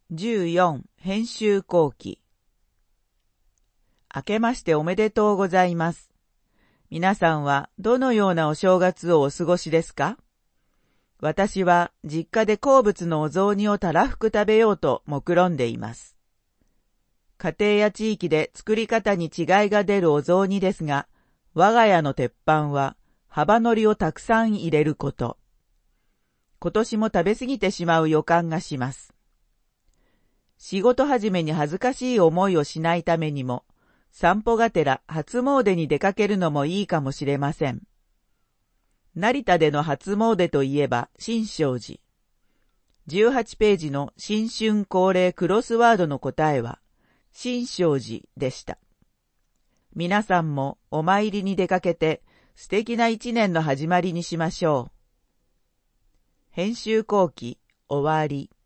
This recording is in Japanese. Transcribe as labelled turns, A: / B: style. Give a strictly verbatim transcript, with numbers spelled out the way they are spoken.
A: じゅうよん編集後期。明けましておめでとうございます。皆さんはどのようなお正月をお過ごしですか？私は実家で好物のお雑煮をたらふく食べようと目論んでいます。家庭や地域で作り方に違いが出るお雑煮ですが、我が家の鉄板は幅海苔をたくさん入れること。今年も食べ過ぎてしまう予感がします。仕事始めに恥ずかしい思いをしないためにも、散歩がてら初詣に出かけるのもいいかもしれません。成田での初詣といえば新勝寺。じゅうはちページの新春恒例クロスワードの答えは、新勝寺でした。皆さんもお参りに出かけて素敵な一年の始まりにしましょう。編集後期終わり。